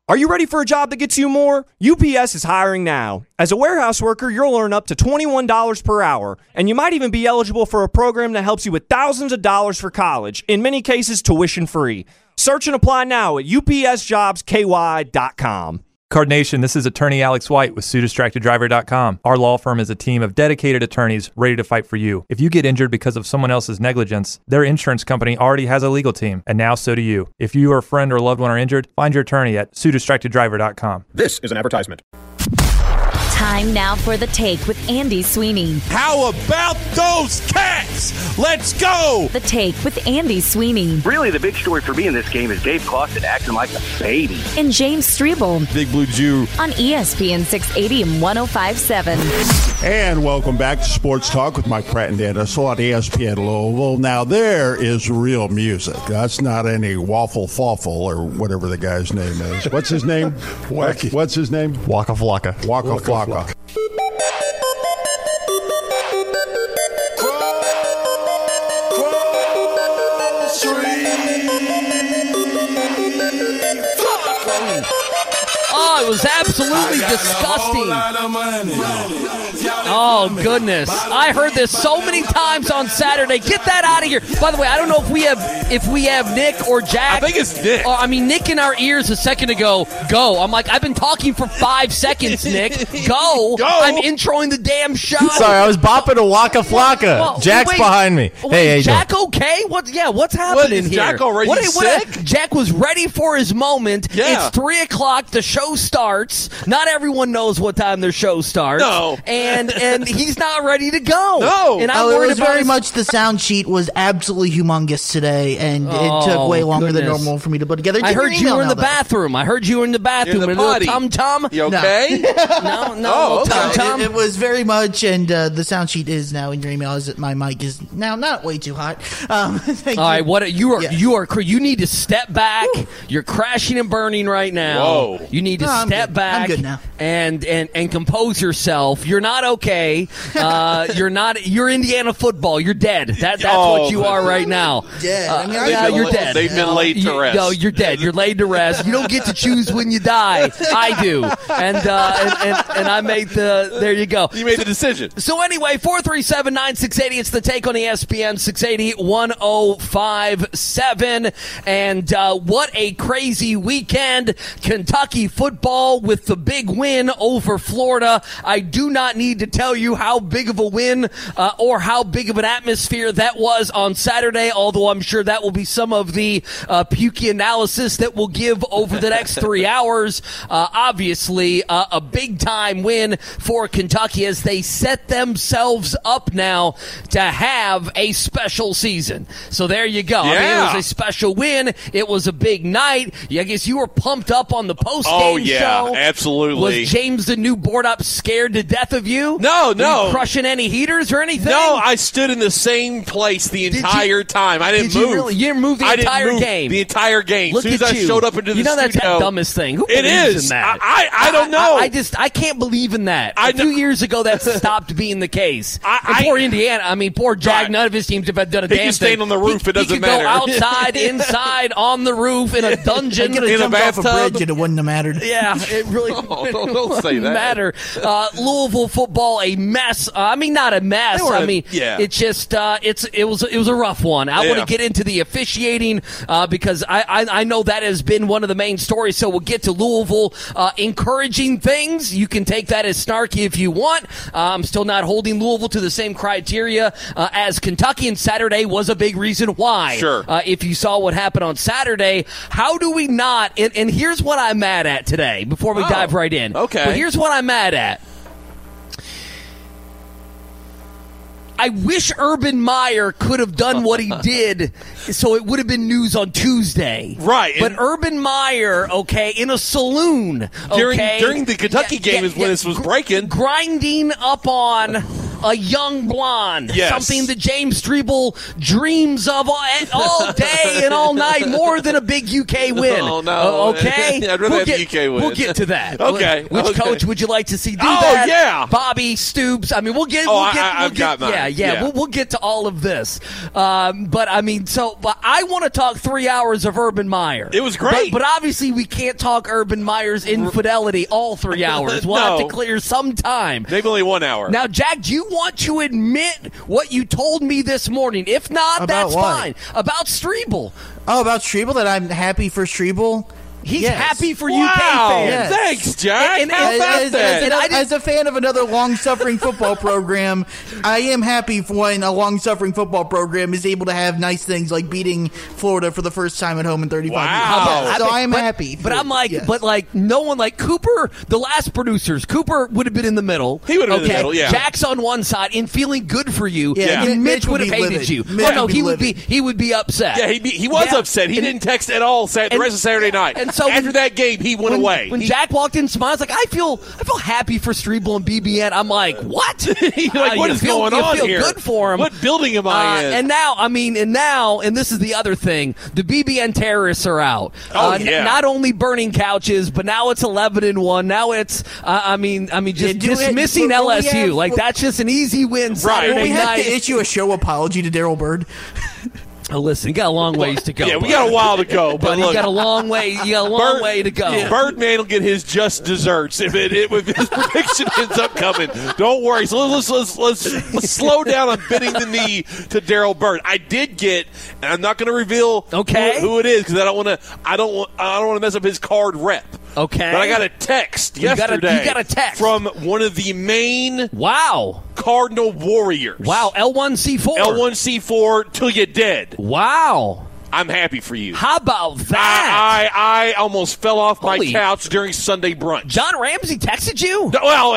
Are you ready for a job that gets you more? UPS is hiring now. As a warehouse worker, you'll earn up to $21 per hour, and you might even be eligible for a program that helps you with thousands of dollars for college, in many cases tuition free. Search and apply now at upsjobsky.com. Card Nation, this is attorney Alex White with SueDistractedDriver.com. Our law firm is a team of dedicated attorneys ready to fight for you. If you get injured because of someone else's negligence, their insurance company already has a legal team, and now so do you. If you or a friend or loved one are injured, find your attorney at SueDistractedDriver.com. This is an advertisement. Time now for The Take with Andy Sweeney. How about those cats? Let's go! The Take with Andy Sweeney. Really, the big story for me in this game is Dave Clawson acting like a baby. And James Strebel. Big Blue Jew. On ESPN 680 and 105.7. And welcome back to Sports Talk with Mike Pratt and Dan Russell on ESPN Louisville. Now, there is real music. That's not any waffle fawfle or whatever the guy's name is. What's his name? Wacky. What's his name? Waka Flocka. Waka Flocka. Oh, it was absolutely disgusting. Oh, goodness. I heard this so many times on Saturday. Get that out of here. By the way, I don't know if we have Nick or Jack. I think it's Nick. Nick in our ears a second ago. Go. I'm like, I've been talking for 5 seconds, Nick. Go. I'm introing the damn show. Sorry, I was bopping a Waka Flocka. Well, Jack's wait, behind me. Hey, Jack okay? What's happening is here? Jack already sick? Jack was ready for his moment. Yeah. It's 3 o'clock. The show starts. Not everyone knows what time their show starts. No. And he's not ready to go. No. And I'm it worried was about very much the sound sheet was absolutely humongous today, and it took way longer than normal for me to put together. I heard you were in the bathroom. I heard you were in the bathroom. In the a little potty. tum-tum. You okay? No. Oh, okay. Tum-tum. It was very much, and the sound sheet is now in your email. Is that my mic is now not way too hot. Thank All right, you. you need to step back. You're crashing and burning right now. Whoa. You need to step back. I'm good now. And compose yourself. You're not okay. You're Indiana football. You're dead. That's what you are right now. Dead. You're dead. They've been laid to rest. No, you're dead. You're laid to rest. You don't get to choose when you die. I do. And I made there you go. You made the decision. So anyway, 437-9680. It's The Take on ESPN 680 1057. And what a crazy weekend. Kentucky football with the big win over Florida. I do not need to tell you how big of a win or how big of an atmosphere that was on Saturday, although I'm sure that will be some of the pukey analysis that we'll give over the next 3 hours. Obviously, a big-time win for Kentucky as they set themselves up now to have a special season. So there you go. Yeah. I mean, it was a special win. It was a big night. I guess you were pumped up on the post-game show. Absolutely. Was James the new board-up scared to death of you? No. Were you crushing any heaters or anything? No, I stood in the same place the entire time. I didn't move. You really? You didn't move the entire game? The entire game. Look as soon at as I you. showed up into the studio. studio. That's the dumbest thing. Who it believes is. in that? I don't know. I can't believe in that. A few years ago, that stopped being the case. Poor Indiana. Poor Jag. Right. None of his teams have done a damn thing. He can stand on the roof. It doesn't matter. He could go outside, inside, on the roof, in a dungeon, in a bathtub. Off a bridge, and it wouldn't have mattered. Yeah, it really don't say that. Matter. Louisville football, a mess. Not a mess. It's just it was a rough one. I want to get into the officiating because I know that has been one of the main stories. So we'll get to Louisville encouraging things. You can take that as snarky if you want. I'm still not holding Louisville to the same criteria as Kentucky, and Saturday was a big reason why. Sure. If you saw what happened on Saturday, how do we not? And here's what I'm mad at today before we dive right in. Okay. But here's what I'm mad at. I wish Urban Meyer could have done what he did so it would have been news on Tuesday. Right. But Urban Meyer, in a saloon, during the Kentucky game is when this was breaking. Grinding up on a young blonde. Yes. Something that James Strebel dreams of all day and all night, more than a big UK win. Oh, no. Okay? I'd rather have the UK win. We'll get to that. Okay. Which coach would you like to see do Oh, that? yeah. Bobby Stoops. I mean, I've got mine. Yeah. We'll get to all of this. But I mean, but I want to talk 3 hours of Urban Meyer. It was great. But obviously we can't talk Urban Meyer's infidelity all 3 hours. We'll have to clear some time. Maybe only 1 hour. Now, Jack, do you want to admit what you told me this morning? If not, About that's what? fine. About Strebel. Oh, about Strebel, that I'm happy for Strebel? He's Yes. happy for Wow. UK fans. Yes. Thanks, Jack. And- How about As, that? as- I didn't- as a fan of another long-suffering football program, I am happy for when a long-suffering football program is able to have nice things like beating Florida for the first time at home in 35 Wow. years. So I am happy. But I'm like, yes. but like, no one like Cooper, the last producers, Cooper would have been in the middle. He would have been in the middle, yeah. Jack's on one side and feeling good for you. Yeah. And Mitch Mitch would have would be hated livid. you. Mitch No, would be he would be livid. he would be upset. Yeah, he was Yeah. upset. He And- didn't text at all the and- rest of Saturday night. and so after when- that game, he went away. When He- Jack walked in, smiles like I feel happy for Strebel and BBN. I'm like, what? You're like, what You is feel- going you on feel here? Good for him. What building am I in? And now, and this is the other thing: the BBN terrorists are out. Oh, yeah. Not only burning couches, but now it's 11-1. Now it's, just dismissing but we LSU. have- Like that's just an easy win Saturday Will we have night. to issue a show apology to Daryl Bird? Oh, listen, you got a long ways to go. yeah, we bud. got a while to go, but But you look, got a long way. You got a long way to go. Birdman will get his just desserts if his prediction ends up coming. Don't worry. So let's slow down on bending the knee to Daryl Bird. I did get, and I'm not going to reveal who it is because I don't want to mess up his card rep. Okay. But I got a text yesterday. You got a text from one of the main Cardinal Warriors. Wow, L1C4. L1C4 till you're dead. Wow. I'm happy for you. How about that? I almost fell off my Holy- couch during Sunday brunch. John Ramsey texted you?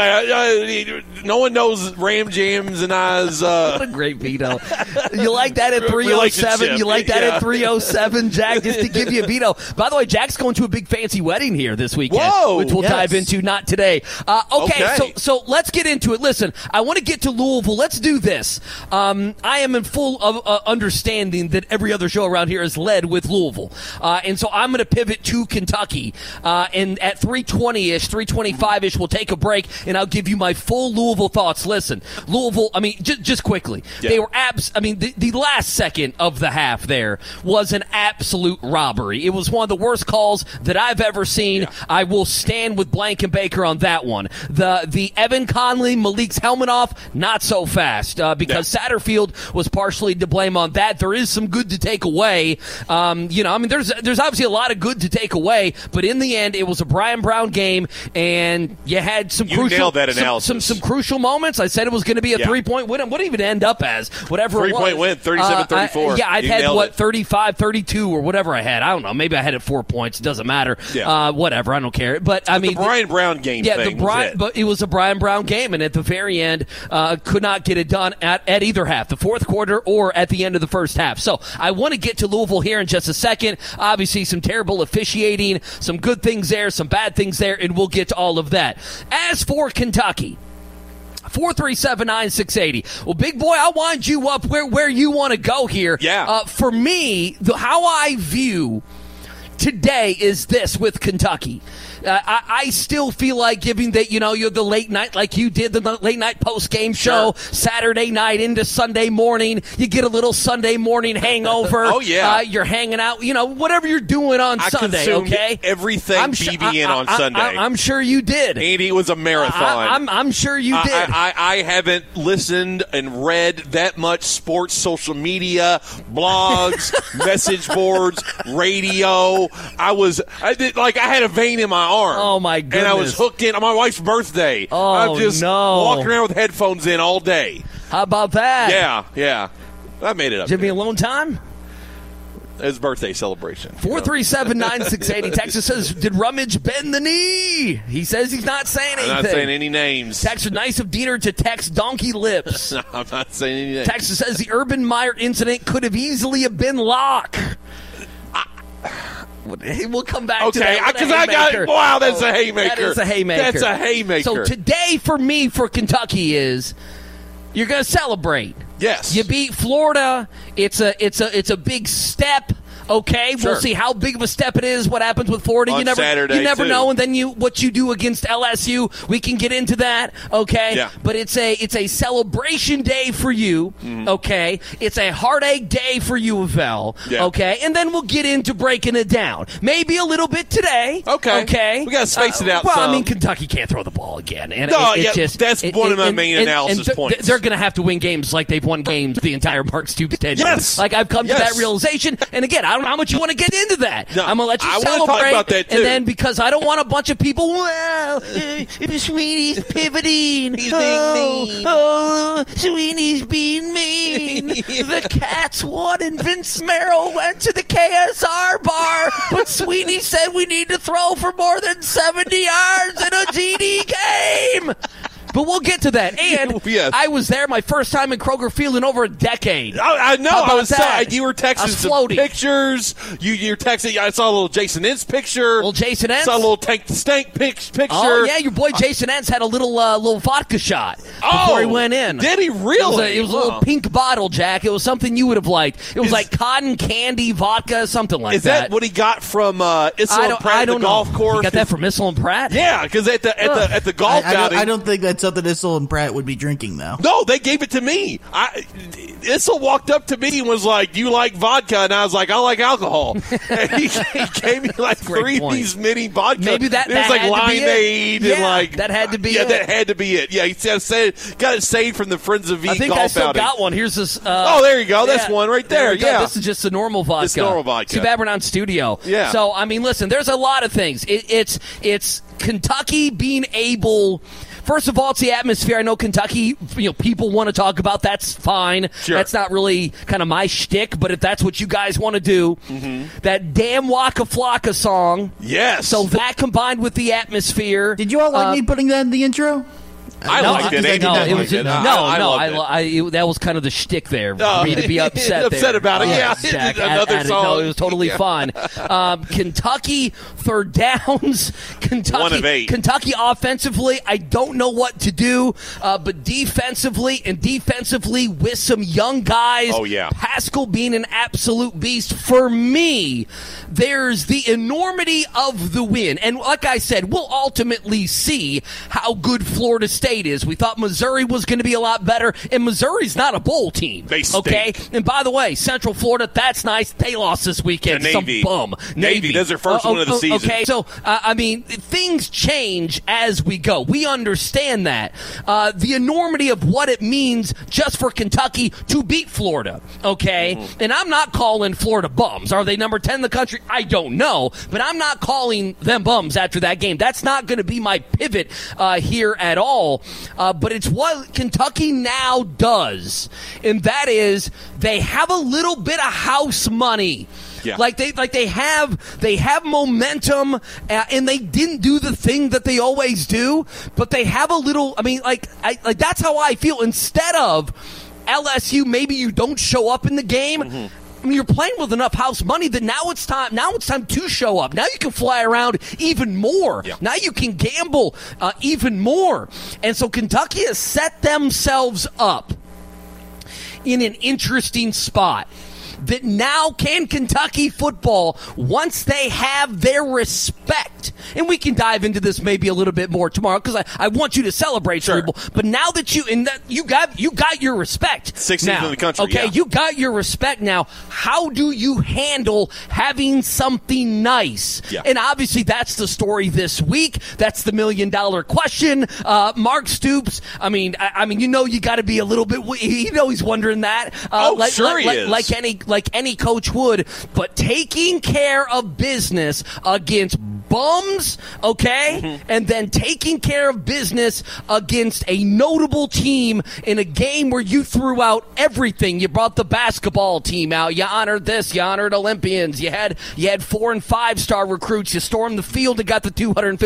Well, no one knows Ram Jams and I's. What a great veto. You like that at 307? Relationship. You like that Yeah. at 307, Jack, just to give you a veto. By the way, Jack's going to a big fancy wedding here this weekend, Whoa. which we'll Yes. dive into, not today. Okay. So let's get into it. Listen, I want to get to Louisville. Let's do this. I am in full of understanding that every other show around here is led with Louisville. And so I'm going to pivot to Kentucky. And at 3:20-ish, 3:25-ish, we'll take a break, and I'll give you my full Louisville thoughts. Listen, Louisville, I mean, just quickly, they were the last second of the half there was an absolute robbery. It was one of the worst calls that I've ever seen. Yeah. I will stand with Blankenbaker on that one. The Evan Conley, Malik's helmet off, not so fast because Satterfield was partially to blame on that. There is some good to take away. There's obviously a lot of good to take away, but in the end, it was a Brian Brown game, and you had some nailed that analysis. Some crucial moments. I said it was going to be a 3-point win. What did it even end up as? Whatever it was. 3-point win, 37-34. I've had 35, 32, or whatever I had. I don't know. Maybe I had it 4 points. It doesn't matter. Yeah. Whatever. I don't care. But I mean, the Brian Brown game. But it was a Brian Brown game, and at the very end, could not get it done at either half, the fourth quarter or at the end of the first half. So I want to get to Louisville here in just a second. Obviously, some terrible officiating, some good things there, some bad things there, and we'll get to all of that. As for Kentucky, 437-9680. Well, big boy, I'll wind you up where you want to go here. Yeah. For me, how I view today is this with Kentucky. I still feel like giving that, you're the late night, like you did the late night post game show, Saturday night into Sunday morning. You get a little Sunday morning hangover. Oh, yeah. You're hanging out, whatever you're doing on Sunday, okay? Everything BBN on Sunday. I'm sure you did. Andy, it was a marathon. I'm sure you did. I haven't listened and read that much sports social media, blogs, message boards, radio. I had a vein in my arm. Oh, my goodness. And I was hooked in on my wife's birthday. Oh, I'm just no. walking around with headphones in all day. How about that? Yeah. I made it up. Give me alone time? His birthday celebration. 437-9680. Texas says, did Rummage bend the knee? He says he's not saying anything. I'm not saying any names. Texas, nice of Diener to text Donkey Lips. No, I'm not saying any names. Texas says the Urban Meyer incident could have easily have been Locke. We'll come back to that. Because I got, wow, that's a haymaker. That is a haymaker. That's a haymaker. So today for me, for Kentucky is, You're going to celebrate. Yes. You beat Florida. It's a big step. Okay, Sure. We'll see how big of a step it is. What happens with Florida? On You never Saturday, know. And then what you do against LSU, we can get into that. Okay, Yeah. But it's a celebration day for you. Okay, it's a heartache day for U of L. Yeah. Okay, and then we'll get into breaking it down. Maybe a little bit today. Okay. We gotta space it out Well, some. I mean, Kentucky can't throw the ball again, and No, it yeah, just that's one of my main analysis points. They're going to have to win games like they've won games the entire Mark Stoops tenure. Yes. Like I've come to Yes. that realization. And again, I don't know how much you want to get into that. No, I'm going to let you I wanna celebrate. talk about that, too. And then because I don't want a bunch of people, well, Sweeney's pivoting. He's being mean. Oh, Sweeney's being mean. The Cats won and Vince Merrill went to the KSR bar, but Sweeney said we need to throw for more than 70 yards in a TD game. But we'll get to that. And Yes. I was there my first time in Kroger Field in over a decade. I know. How about I was that? you were I texting was some floating. pictures. You're texting. I saw a little Jason Ince picture. Little Jason Ince? Saw a little Tank the Stank picture. Oh, yeah, your boy Jason Entz had a little vodka shot before he went in. Did he really? It was a little pink bottle, Jack. It was something you would have liked. It was like cotton candy vodka, something like Is that what he got from Issel and Pratt at the golf course? You got that from Issel and Pratt? Yeah, because at the golf outing, I don't think that's something Issel and Pratt would be drinking, though. No, they gave it to me. Issel walked up to me and was like, "Do you like vodka?" And I was like, "I like alcohol." And he gave me like three of these mini vodka. Maybe it was that like had to be limeade it. and like that had to be yeah, it. that had to be it. Yeah, he said got it saved from the Friends of V I think golf I still outing. got one. Here's this. Oh, there you go. That's one right there. we go. Yeah. This is just a normal vodka. It's normal vodka. Too bad we're not in studio. Yeah. So, I mean, listen, there's a lot of things. It's Kentucky being able... First of all, it's the atmosphere. I know Kentucky, people want to talk about. That's fine. Sure. That's not really kind of my shtick, but if that's what you guys want to do, that damn Waka Flocka song. Yes. So that combined with the atmosphere. Did you all like me putting that in the intro? I liked it. No, Andy it was didn't like it. no. That was kind of the shtick there for me to be upset. Upset about it, yeah. Jack, Another at it. song. No, it was totally fine. Kentucky third downs. Kentucky 1 of 8. Kentucky offensively, I don't know what to do, but defensively with some young guys. Oh, yeah. Haskell being an absolute beast. For me, there's the enormity of the win, and like I said, we'll ultimately see how good Florida State is. We thought Missouri was going to be a lot better, and Missouri's not a bowl team. They stink. Okay? And by the way, Central Florida, that's nice. They lost this weekend. The Navy. Some bum. Navy. That's their first one of the season. Okay, so, I mean, things change as we go. We understand that. The enormity of what it means just for Kentucky to beat Florida. Okay? And I'm not calling Florida bums. Are they number 10 in the country? I don't know. But I'm not calling them bums after that game. That's not going to be my pivot here at all. But it's what Kentucky now does, and that is they have a little bit of house money. Yeah. Like they have momentum, and they didn't do the thing that they always do, but they have a little. I mean, like that's how I feel. Instead of LSU, maybe you don't show up in the game. I mean, you're playing with enough house money that now it's time to show up. Now you can fly around even more. Yeah. Now you can gamble even more. And so Kentucky has set themselves up in an interesting spot. That now can Kentucky football, once they have their respect, and we can dive into this maybe a little bit more tomorrow because I want you to celebrate, Sure. people. But now that you got your respect, 16th now, in the country, okay, yeah. you got your respect now. How do you handle having something nice? Yeah. And obviously that's the story this week. That's the $1 million question. Mark Stoops. I mean, you got to be a little bit. He's wondering that. Like any coach would, but taking care of business against bums, okay? And then taking care of business against a notable team in a game where you threw out everything. You brought the basketball team out. You honored this. You honored Olympians. You had 4- and 5-star recruits. You stormed the field and got the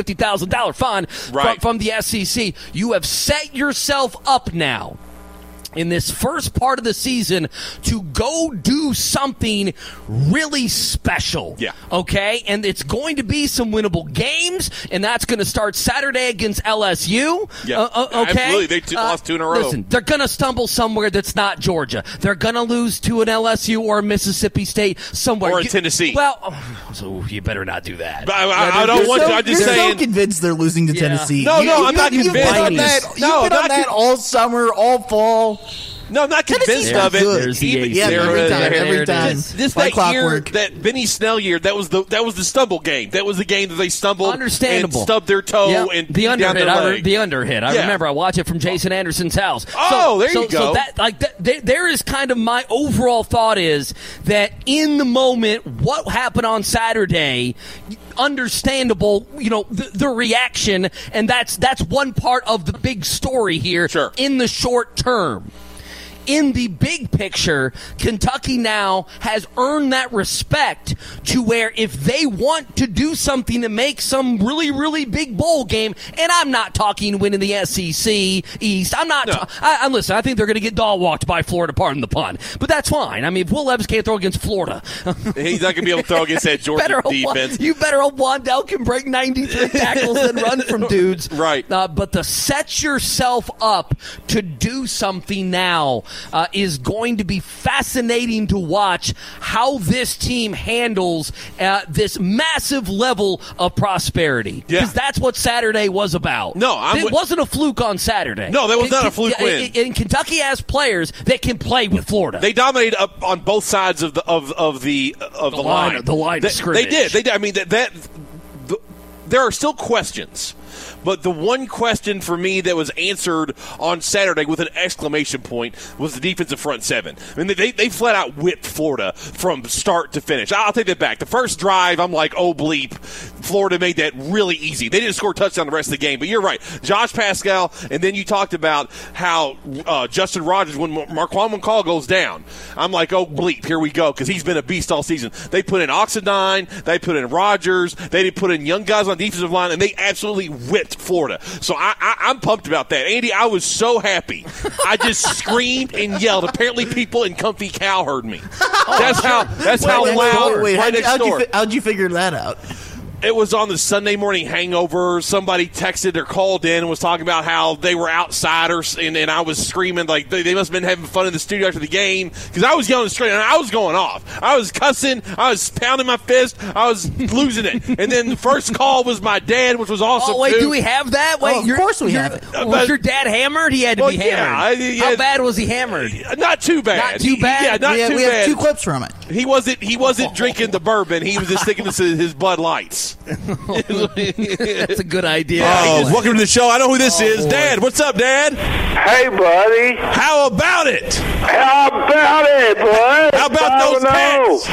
$250,000 fine Right. from the SEC. You have set yourself up now in this first part of the season to go do something really special. Yeah. Okay? And it's going to be some winnable games, and that's going to start Saturday against LSU. Yeah. Okay? Absolutely. They lost 2 in a row. Listen, they're going to stumble somewhere that's not Georgia. They're going to lose to an LSU or a Mississippi State somewhere. Or in Tennessee. Well, so you better not do that. I don't want to. I'm just You're saying. so convinced they're losing to Tennessee. No, I'm not You've convinced. been on that, No, you've been on not that all summer, all fall. No, I'm not convinced of it. There's the AC. Yeah, every time. This By that year, clockwork. that Benny Snell year, that was the stumble game. That was the game that they stumbled Understandable. and stubbed their toe Yep. and the beat down underhit. their leg. The underhit. I Yeah. remember. I watched it from Jason Anderson's house. There you So go. there is kind of my overall thought is that in the moment, what happened on Saturday, understandable. The reaction, and that's one part of the big story here. Sure. In the short term. In the big picture, Kentucky now has earned that respect to where if they want to do something to make some really, really big bowl game, and I'm not talking winning the SEC East. I'm not. No. Listen, I think they're going to get dog walked by Florida, pardon the pun. But that's fine. I mean, if Will Levis can't throw against Florida, He's not going to be able to throw against that Georgia defense. You better hope Wandell can break 93 tackles and run from dudes. Right. But to set yourself up to do something now is going to be fascinating to watch how this team handles this massive level of prosperity. Because that's what Saturday was about. No, it wasn't a fluke on Saturday. No, that was not a fluke win. And Kentucky has players that can play with Florida. They dominated up on both sides of the line. The line of scrimmage. They did. I mean there are still questions. But the one question for me that was answered on Saturday with an exclamation point was the defensive front seven. I mean, they flat out whipped Florida from start to finish. I'll take that back. The first drive, I'm like, oh, bleep. Florida made that really easy. They didn't score a touchdown the rest of the game. But you're right. Josh Pascal, and then you talked about how Justin Rogers, when Marquand McCall goes down, I'm like, oh, bleep, here we go, because he's been a beast all season. They put in Oxendine. They put in Rogers. They did put in young guys on the defensive line, and they absolutely whipped Florida. So I'm pumped about that. Andy, I was so happy. I just screamed and yelled. Apparently people in Comfy Cow heard me. That's how loud. Wait, right next door. how'd you figure that out? It was on the Sunday morning hangover. Somebody texted or called in and was talking about how they were outsiders, and I was screaming like they must have been having fun in the studio after the game because I was yelling straight and I was going off. I was cussing. I was pounding my fist. I was losing it. And then the first call was my dad, which was awesome. Oh, wait, too. do we have that? Wait, of course we have it. Was your dad hammered? He had to be hammered. How bad was he hammered? Not too bad. Not too bad? Not too we bad. have 2 clips from it. He wasn't drinking the bourbon. He was just sticking to his Bud Lights. That's a good idea. Oh, welcome to the show. I know who this is. Boy. Dad, what's up, Dad? Hey, buddy. How about it? How about it, bud? How about those cats?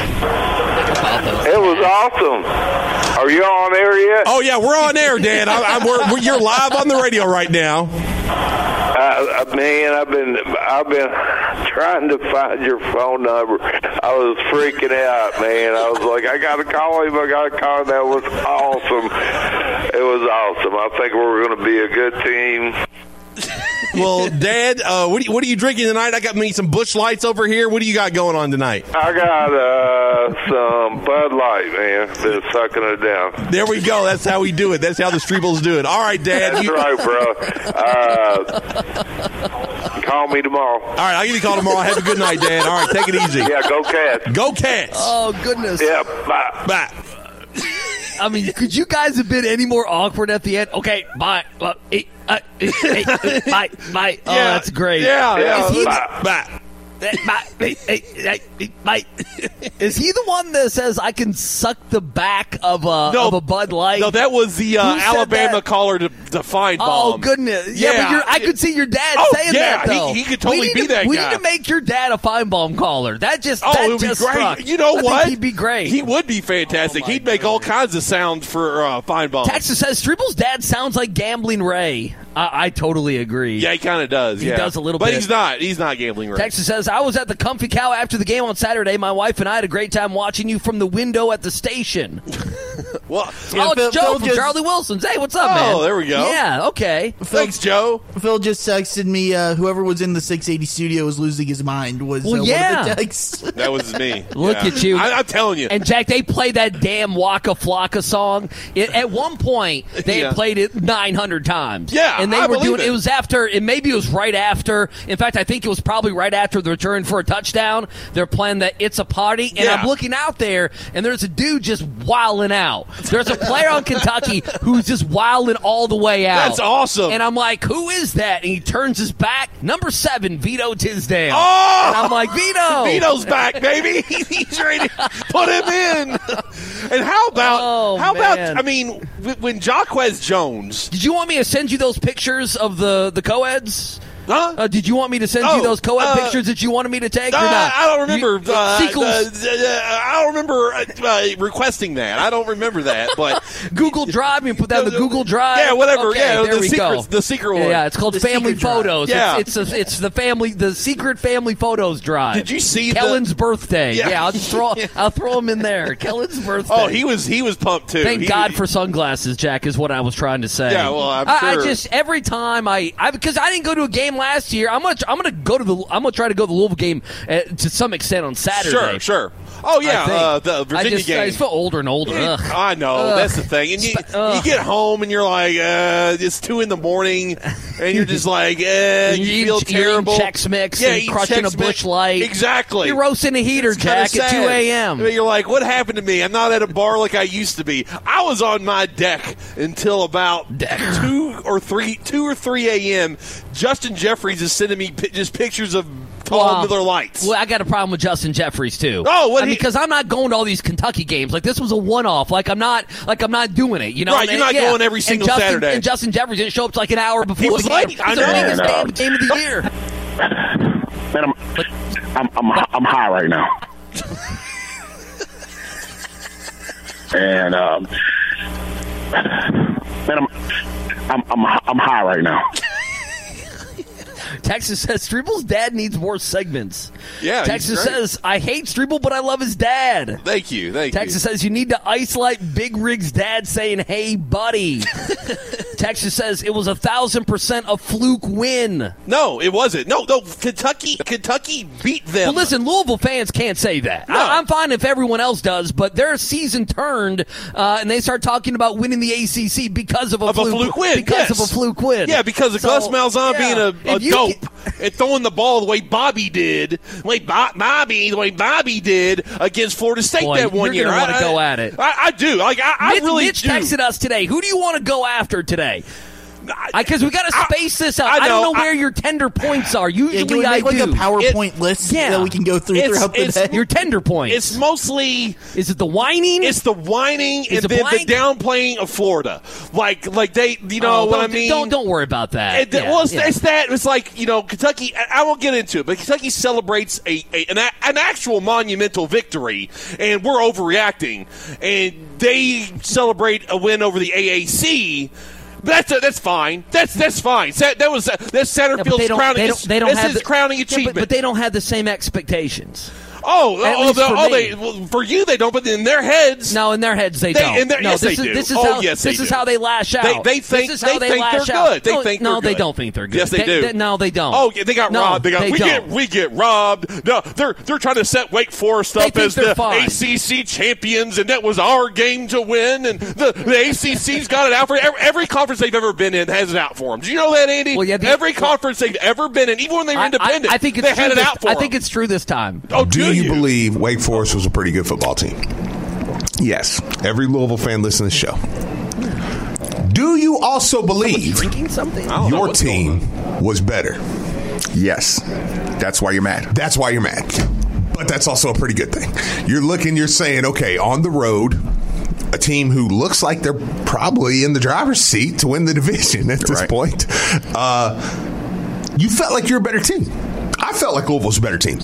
It was awesome. Are you on air yet? Oh, yeah, we're on air, Dad. You're live on the radio right now. Man, I've been trying to find your phone number. I was freaking out, man. I was like, I got to call him. That was awesome. It was awesome. I think we're going to be a good team. Well, Dad, what are you drinking tonight? I got me some Busch Lights over here. What do you got going on tonight? I got some Bud Light, man. Been sucking it down. There we go. That's how we do it. That's how the Streebles do it. All right, Dad. That's right, bro. Call me tomorrow. All right, I'll give you a call tomorrow. Have a good night, Dad. All right, take it easy. Yeah, go Cats. Go Cats. Oh, goodness. Yeah, bye. Bye. I mean, could you guys have been any more awkward at the end? Okay, bye. Bye. Bye. Oh, that's great. Yeah. Is he Bye. Is he the one that says I can suck the back of a Bud Light? No, that was the Alabama caller to Feinbaum. Oh, goodness. Yeah, but I could see your dad saying that, though. He could totally be that guy. We need to make your dad a Feinbaum caller. That just it would be great. struck. You know I what? think he'd be great. He would be fantastic. He'd make all kinds of sounds for Feinbaum. Texas says Streeble's dad sounds like Gambling Ray. I totally agree. Yeah, he kind of does. He does a little bit. But he's not Gambling Ray. Texas says, I was at the Comfy Cow after the game on Saturday. My wife and I had a great time watching you from the window at the station. Well, it's Phil Joe from just- Charlie Wilson's. Hey, what's up, man? Oh, there we go. Yeah, okay. Thanks, Joe. Phil just texted me. Whoever was in the 680 studio was losing his mind. Was Well, one yeah. of the texts. That was me. Look Yeah. at you. I'm telling you. And Jack, they played that damn Waka Flocka song. At one point, they had played it 900 times. Yeah, and they I were believe doing it. it was after, and maybe it was right after. In fact, I think it was probably right after the return for a touchdown. They're playing the "It's a Party," and Yeah. I'm looking out there, and there's a dude just wilding out. There's a player on Kentucky who's just wilding all the way out. That's awesome. And I'm like, who is that? And he turns his back. Number 7, Vito Tisdale. Oh! And I'm like, Vito. Vito's back, baby. He's ready to put him in. And how about man. I mean, when Jaquez Jones. Did you want me to send you those pictures of the co-eds? Huh? Did you want me to send you those co-ed pictures that you wanted me to take or not? I don't remember. Sequels. I don't remember requesting that. I don't remember that. But Google Drive. You put that in the Google Drive. Yeah, whatever. Okay, Yeah, there the we secret. go. The secret one. Yeah, it's called The Family Secret Drive. Photos. Yeah. It's the secret family photos drive. Did you see Kellen's birthday? Yeah. Yeah, I'll throw him in there. Kellen's birthday. Oh, he was pumped too. Thank God for sunglasses, Jack, is what I was trying to say. Yeah, well, I'm I sure. just every time because I didn't go to a game last year, I'm gonna try to go to the Louisville game to some extent on Saturday. Sure. Oh yeah, the Virginia I game. just feel older and older. Ugh. I know that's the thing, and you get home and you're like, it's 2 a.m, and you're just like, you feel terrible. You're eating Chex Mix and eating crushing Chex a Busch Light. Exactly. You're roasting a heater, It's kinda Jack, at 2 sad. a.m. I mean, you're like, what happened to me? I'm not at a bar like I used to be. I was on my deck until about 2 or 3 a.m. Justin Jeffries is sending me just pictures of tall Miller Lights. Well, I got a problem with Justin Jeffries too. Oh, because I'm not going to all these Kentucky games. Like this was a one-off. Like I'm not doing it. You know, Right, you're not going every single Saturday. And Justin Jeffries didn't show up like an hour before. He was the game. late. I It's know. the biggest game of the year. Man, I'm high right now. And man, I'm high right now. Texas says Strebel's dad needs more segments. Yeah, Texas he's great. says I hate Strebel, but I love his dad. Thank you. Texas says you need to isolate Big Rig's dad saying, "Hey, buddy." Texas says it was 1,000% a fluke win. No, it wasn't. No, Kentucky beat them. Well, listen, Louisville fans can't say that. No. I'm fine if everyone else does, but their season turned, and they start talking about winning the ACC because of a fluke win. Because of a fluke win. Yeah, because of Gus Malzahn being a If you dope and throwing the ball the way Bobby did, the way Bobby did against Florida State Boy, that one you're year. gonna wanna go at it. I do. Like I really Mitch do. texted us today. Who do you want to go after today? Because we got to space this out. I don't know where your tender points are. Usually, can we I make like do. a PowerPoint list that we can go through throughout the day? Your tender points. It's mostly. Is it the whining? It's the whining Is and it then blank? the downplaying of Florida. Like they, you know what I mean? Don't worry about that. It's that. It's like, you know, Kentucky. I won't get into it, but Kentucky celebrates an actual monumental victory, and we're overreacting. And they celebrate a win over the AAC. That's fine. That's fine. That's Satterfield's crowning. That's his crowning achievement. But they don't have the same expectations. For you they don't, but in their heads. No, in their heads they don't. Yes, they do. This is This is how they lash out. They think this is how they think lash they're out. good. They think no, they're they good. don't think they're good. Yes, they do. No, they don't. Oh, yeah, they got robbed. We get robbed. No, they're trying to set Wake Forest up as the ACC champions, and that was our game to win. And the ACC's got it out for every conference they've ever been in has it out for them. Do you know that, Andy? Well, yeah, every conference they've ever been in, even when they were independent, I think it's they had it out for them. I think it's true this time. Oh, do you believe Wake Forest was a pretty good football team? Yes. Every Louisville fan listening to the show. Do you also believe your team was better? Yes. That's why you're mad. That's why you're mad. But that's also a pretty good thing. You're saying, okay, on the road, a team who looks like they're probably in the driver's seat to win the division at this point. You felt like you're a better team. I felt like Louisville's a better team.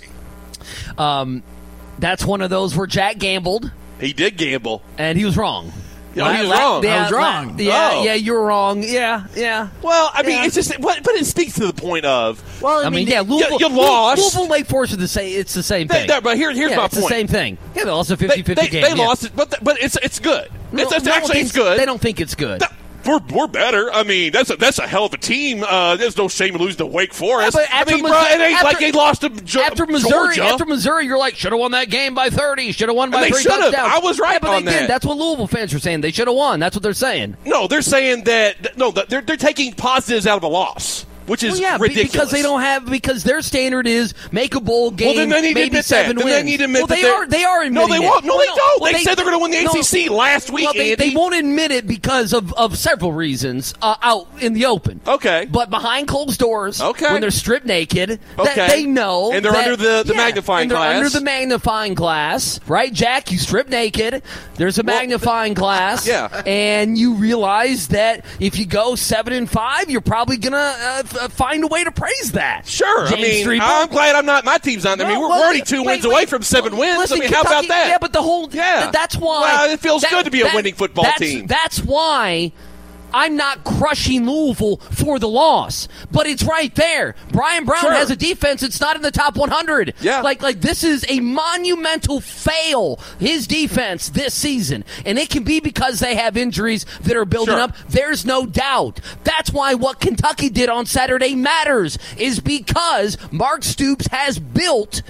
That's one of those where Jack gambled. He did gamble. And he was wrong. Yeah, he was wrong. Yeah, I was wrong. Yeah, you were wrong. Yeah. Well, I mean, it's just, but it speaks to the point of. Well, I mean, Louisville, you lost. Louisville and Wake Forest are the same. It's the same thing. But here's my it's point. The same thing. Yeah, they lost a 50-50 game. They lost it, but it's good. It's good. They don't think it's good. We're better. I mean, that's a hell of a team. There's no shame in losing to Wake Forest. Yeah, it ain't like they lost to Missouri. Georgia. After Missouri, you're like, should have won that game by 30. Should have won by 3 touchdowns. I was right but on they that. didn't. That's what Louisville fans are saying. They should have won. That's what they're saying. No, they're saying that. No, they're taking positives out of a loss. Which is ridiculous. Because their standard is make a bowl game. Well, then they need to admit 7 that. wins. Then they need to admit they are admitting No, they won't. it. No, they don't. Well, they said they're going to win the ACC last week. Well, they won't admit it because of several reasons out in the open. Okay. But behind closed doors, when they're stripped naked, they know. And they're under the magnifying glass. They're under the magnifying glass, right, Jack? You strip naked. There's a magnifying glass. Yeah. And you realize that if you go 7-5, you're probably going to find a way to praise that. Sure. James Streeter. I'm glad my team's not. We're already 2 wins away from 7 wins. Listen, how about that? Yeah, but the whole. Yeah. That's why. Well, it feels good to be a winning football team. That's why. I'm not crushing Louisville for the loss, but it's right there. Brian Brown has a defense that's not in the top 100. Yeah. Like this is a monumental fail, his defense this season, and it can be because they have injuries that are building up. There's no doubt. That's why what Kentucky did on Saturday matters, is because Mark Stoops has built,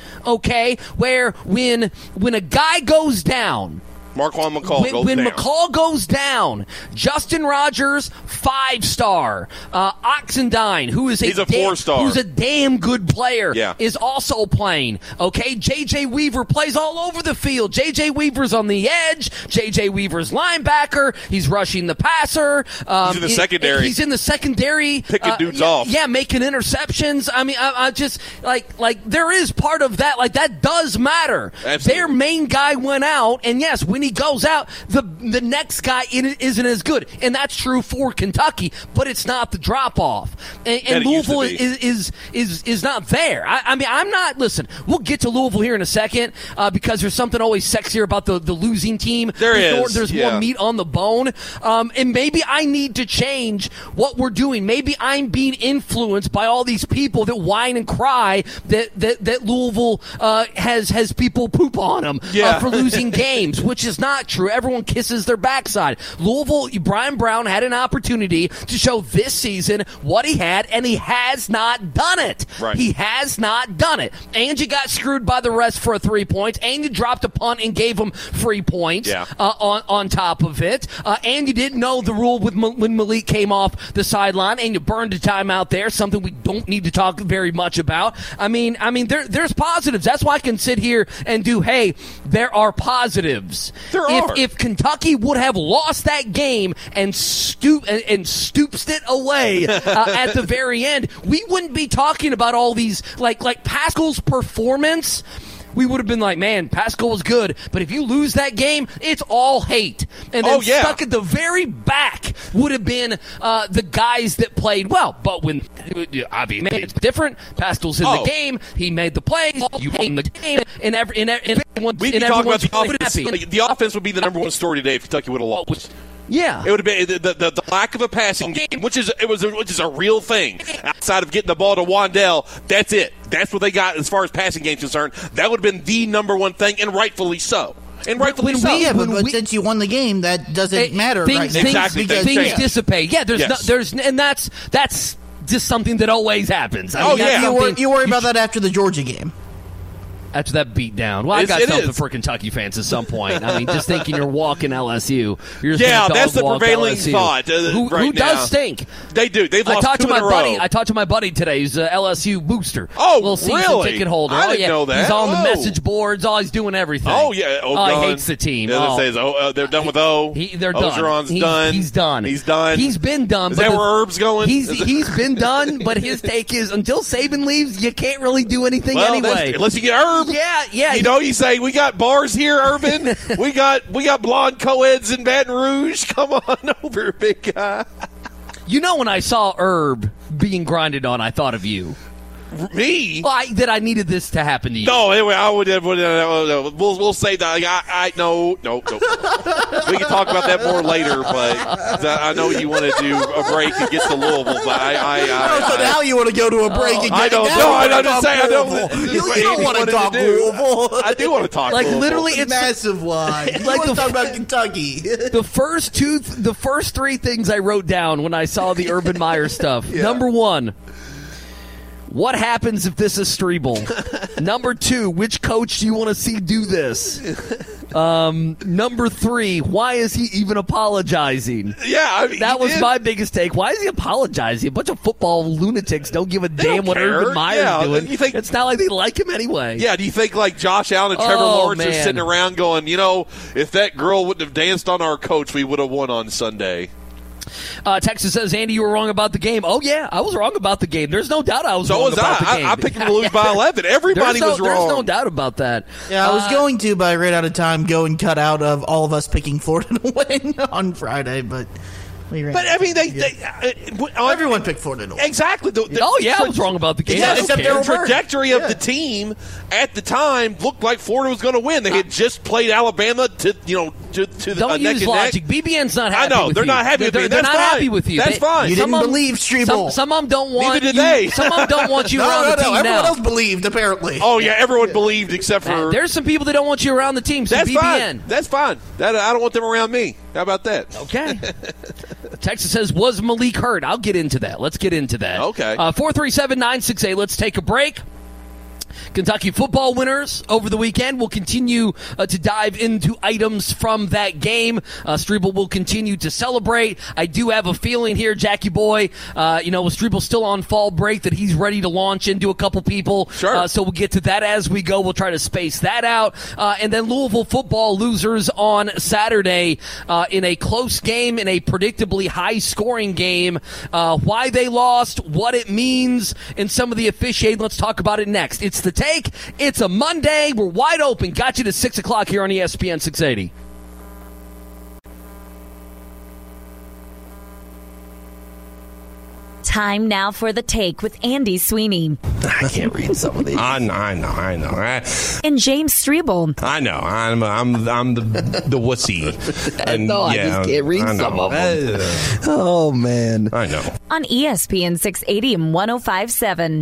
where when a guy goes down, Marquand McCall goes when down. McCall goes down, Justin Rogers, 5-star. Oxendine, he's a 4-star. Who's a damn good player, Yeah. is also playing. Okay, J.J. Weaver plays all over the field. J.J. Weaver's on the edge. J.J. Weaver's linebacker. He's rushing the passer. He's in the secondary. He's in the secondary. Picking dudes off. Yeah, making interceptions. I mean, I just, like there is part of that. Like, that does matter. Absolutely. Their main guy went out, and yes, when he goes out, the next guy isn't as good, and that's true for Kentucky. But it's not the drop off, and Louisville is not there. I mean, I'm not. Listen, we'll get to Louisville here in a second because there's something always sexier about the losing team. There's more meat on the bone, and maybe I need to change what we're doing. Maybe I'm being influenced by all these people that whine and cry that Louisville has people poop on them for losing games, which is not true. Everyone kisses their backside. Louisville, Brian Brown had an opportunity to show this season what he had, and he has not done it. Right. He has not done it. And you got screwed by the rest for 3 points, and you dropped a punt and gave him 3 points on top of it. And you didn't know the rule when Malik came off the sideline, and you burned a timeout there, something we don't need to talk very much about. I mean, there's positives. That's why I can sit here and there are positives. If Kentucky would have lost that game and stooped it away at the very end, we wouldn't be talking about all these like Pascal's performance. We would have been like, man, Pascal was good, but if you lose that game, it's all hate. And then stuck at the very back would have been the guys that played well. But when obviously it's different, Pascal's in the game, he made the plays, you won the game, and everyone's happy. The offense would be the number one story today if Kentucky would have lost. Yeah, it would have been the lack of a passing game, which is a real thing. Outside of getting the ball to Wandell, that's it. That's what they got as far as passing game's concerned. That would have been the number one thing, and rightfully so. But since you won the game, that doesn't matter. Things dissipate. Yeah, and that's just something that always happens. You worry about that after the Georgia game. After that beatdown. Well, I got something for Kentucky fans at some point. I mean, just thinking you're walking LSU. That's the prevailing thought. Who does stink? They do. They've lost 2 in a row. I talked to my buddy today. He's an LSU booster. Oh, little season ticket holder. I didn't know that. He's on the message boards. He's doing everything. Oh, yeah. He hates the team. They're done with O. They're done. Ogeron's done. He's done. He's done. He's been done. Is that where Herb's going? He's been done, but his take is until Saban leaves, you can't really do anything anyway. Unless you get Herb. Yeah. You say we got bars here, Urban. we got blonde co-eds in Baton Rouge. Come on over, big guy. When I saw Herb being grinded on, I thought of you. Me? Well, that I needed this to happen to you. No, anyway, I would. We'll say that. No. We can talk about that more later, but I know you want to do a break and get to Louisvile. But so now you want to go to a break and I get don't know. I'm just saying. I don't. You don't want to talk Louisville. I do want to talk. Like Louisville. literally, it's massive lie. You want to talk about Kentucky. The first three things I wrote down when I saw the Urban Meyer stuff. Yeah. Number 1, what happens if this is Strebel? Number 2, which coach do you want to see do this? Number 3, why is he even apologizing? Yeah, that was my biggest take. Why is he apologizing? A bunch of football lunatics don't give a damn what Urban Meyer's doing. It's not like they like him anyway. Yeah, do you think like Josh Allen and Trevor Lawrence are sitting around going, if that girl wouldn't have danced on our coach, we would have won on Sunday? Texas says, Andy, you were wrong about the game. Oh, yeah, I was wrong about the game. There's no doubt I was wrong about the game. I picked them to lose by 11. Everybody was wrong. There's no doubt about that. Yeah, I was going to, but I ran out of time going cut out of all of us picking Florida to win on Friday, but... everyone picked Florida to win. Exactly. I was wrong about the game. Yeah, except the trajectory of the team at the time looked like Florida was going to win. They had just played Alabama to the Don't use logic. BBN's not happy. I know they're not happy with me. They're not happy with you. That's fine. You didn't believe Strebel. Some of them don't want. Neither did they. Some of them don't want you around the team now. Everyone else believed apparently. Oh yeah, everyone believed except for. There's some people that don't want you around the team. So That's BBN. fine. That's fine. I don't want them around me. How about that? Okay. Texas says, was Malik hurt? I'll get into that. Let's get into that. Okay. 437-968. Let's take a break. Kentucky football winners over the weekend. We'll continue to dive into items from that game. Strebel will continue to celebrate. I do have a feeling here, Jackie boy, with Strebel still on fall break, that he's ready to launch into a couple people. Sure. So we'll get to that as we go. We'll try to space that out. And then Louisville football losers on Saturday in a close game, in a predictably high-scoring game. Why they lost, what it means, and some of the officiating. Let's talk about it next. It's the Take. It's a Monday. We're wide open. Got you to 6 o'clock here on ESPN 680. Time now for the Take with Andy Sweeney. I can't read some of these. I know. And James Strebel. I know. I'm the wussy. And I just can't read some of them. Oh man, I know. On ESPN 680 and 105.7.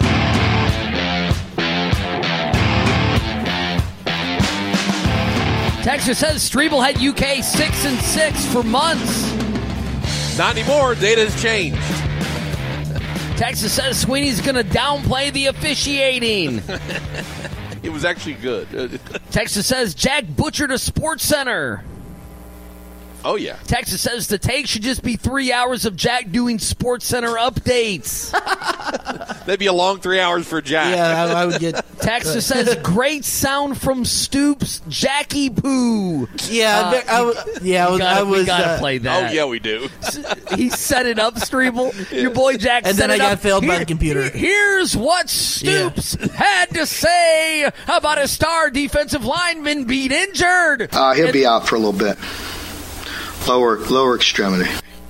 Texas says Strebel had UK 6-6 for months. Not anymore. Data has changed. Texas says Sweeney's going to downplay the officiating. It was actually good. Texas says Jack butchered a sports center. Oh, yeah. Texas says the Take should just be 3 hours of Jack doing Sports Center updates. That'd be a long 3 hours for Jack. Yeah, I would get... Texas says great sound from Stoops, Jackie Poo. Yeah, we gotta play that. Oh, yeah, we do. He set it up, Strebel. Your boy Jack and set then it I got up. failed by the computer. Here's what Stoops had to say about a star defensive lineman being injured. He'll be out for a little bit. Lower extremity.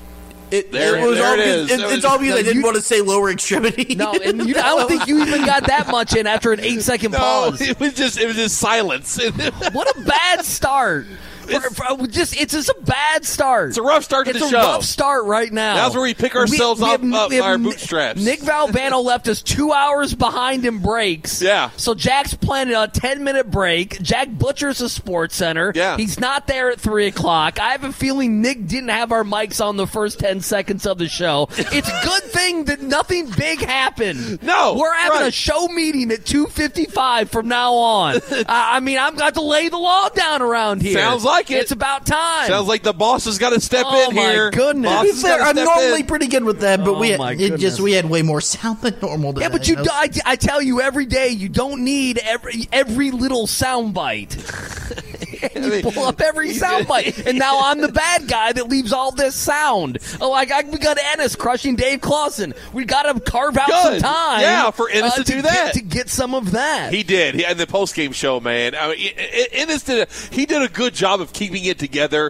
It's all because I didn't want to say lower extremity. No, and I don't think you even got that much in after an 8-second pause. It was just silence. What a bad start. It's just a bad start. It's a rough start to the show. It's a rough start right now. That's where we pick ourselves up our bootstraps. Nick Valvano left us 2 hours behind in breaks. Yeah. So Jack's planning a 10-minute break. Jack butchers a sports center. Yeah. He's not there at 3 o'clock. I have a feeling Nick didn't have our mics on the first 10 seconds of the show. It's a good thing that nothing big happened. No. We're having a show meeting at 2:55 from now on. I've got to lay the law down around here. Sounds like it. It's about time. Sounds like the boss has got to step in here. Oh, my goodness. I'm normally pretty good with that, but we had way more sound than normal today. Yeah, but I tell you every day, you don't need every little sound bite. You pull up every sound bite. And now I'm the bad guy that leaves all this sound. We got Ennis crushing Dave Clawson. We got to carve out some time. Yeah, for Ennis to do that. To get some of that. He did. In the post-game show, man. Ennis did a good job of keeping it together.